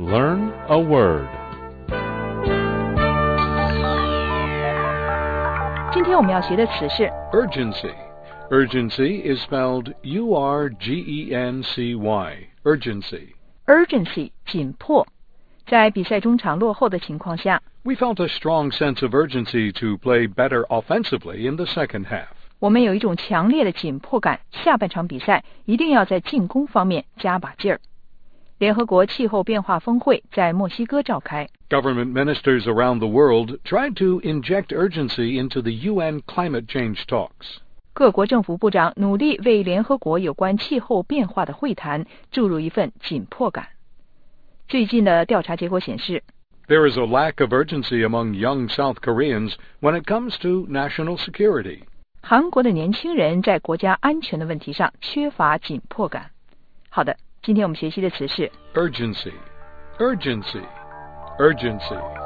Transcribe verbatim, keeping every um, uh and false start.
Learn a word. 今天我们要学的词是 Urgency. Urgency is spelled U R G E N C Y. Urgency. urgency 紧迫。在比赛中场落后的情况下 We felt a strong sense of urgency to play better offensively in the second half. 我们有一种强烈的紧迫感，下半场比赛一定要在进攻方面加把劲儿。联合国气候变化峰会在墨西哥召开。 Government ministers around the world tried to inject urgency into the U N climate change talks. 各国政府部长努力为联合国有关气候变化的会谈注入一份紧迫感。最近的调查结果显示 There is a lack of urgency among young South Koreans when it comes to national security. 韩国的年轻人在国家安全的问题上缺乏紧迫感。好的，今天我们学习的词是 Urgency. Urgency. Urgency.